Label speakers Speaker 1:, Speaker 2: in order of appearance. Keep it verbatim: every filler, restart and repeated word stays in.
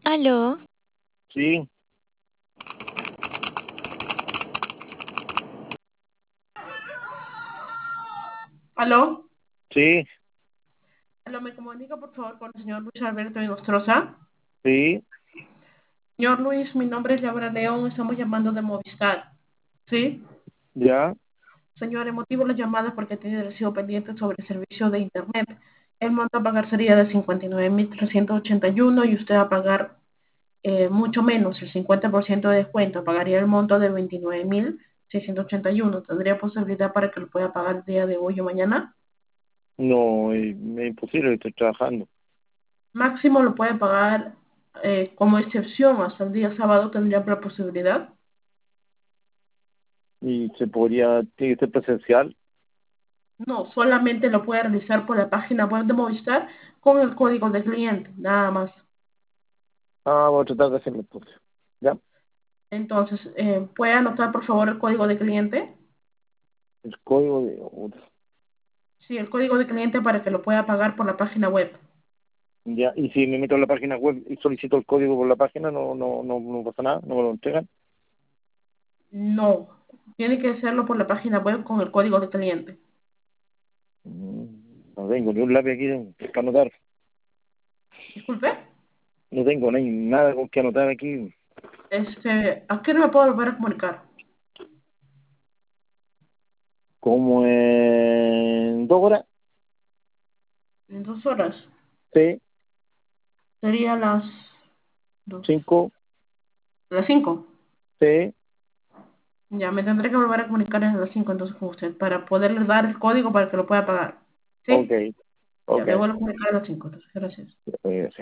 Speaker 1: Aló,
Speaker 2: Sí,
Speaker 3: ¿Aló?
Speaker 2: sí,
Speaker 3: ¿Aló? ¿Me comunica por favor con el señor Luis Alberto Inostroza?
Speaker 2: sí,
Speaker 3: Señor Luis, mi nombre es Laura León, estamos llamando de Movistar. ¿Sí?
Speaker 2: ya,
Speaker 3: Señor, el motivo de la llamada es porque tiene recibo pendiente sobre el servicio de Internet. El monto a pagar sería de cincuenta y nueve mil trescientos ochenta y uno y usted va a pagar eh, mucho menos, el cincuenta por ciento de descuento. Pagaría el monto de veintinueve mil seiscientos ochenta y uno. ¿Tendría posibilidad para que lo pueda pagar el día de hoy o mañana?
Speaker 2: no, es, es imposible, estoy trabajando.
Speaker 3: Máximo lo puede pagar eh, como excepción hasta el día sábado, tendría la posibilidad.
Speaker 2: Y se podría, tiene que ser presencial.
Speaker 3: No, solamente lo puede realizar por la página web de Movistar con el código de cliente, nada más.
Speaker 2: Ah, voy a tratar de hacerlo entonces. Ya,
Speaker 3: Entonces, eh, puede anotar por favor el código de cliente.
Speaker 2: el código de otra.
Speaker 3: Sí, el código de cliente para que lo pueda pagar por la página web.
Speaker 2: Ya, y si me meto en la página web y solicito el código por la página, no, no, no, no pasa nada, no me lo entregan.
Speaker 3: No, tiene que hacerlo por la página web con el código de cliente.
Speaker 2: Mm, No tengo ni un lápiz aquí para anotar.
Speaker 3: Disculpe,
Speaker 2: No tengo ni nada con que anotar aquí.
Speaker 3: este, ¿a qué no me puedo volver a comunicar?
Speaker 2: Como en dos horas,
Speaker 3: En dos horas.
Speaker 2: sí,
Speaker 3: Sería las dos,
Speaker 2: cinco,
Speaker 3: las cinco.
Speaker 2: sí,
Speaker 3: Ya, me tendré que volver a comunicar a las cinco entonces con usted para poderle dar el código para que lo pueda pagar.
Speaker 2: ok,
Speaker 3: ¿Sí? Ya,
Speaker 2: ok.
Speaker 3: me vuelvo a comunicar a las cinco entonces. Gracias.
Speaker 2: Eh,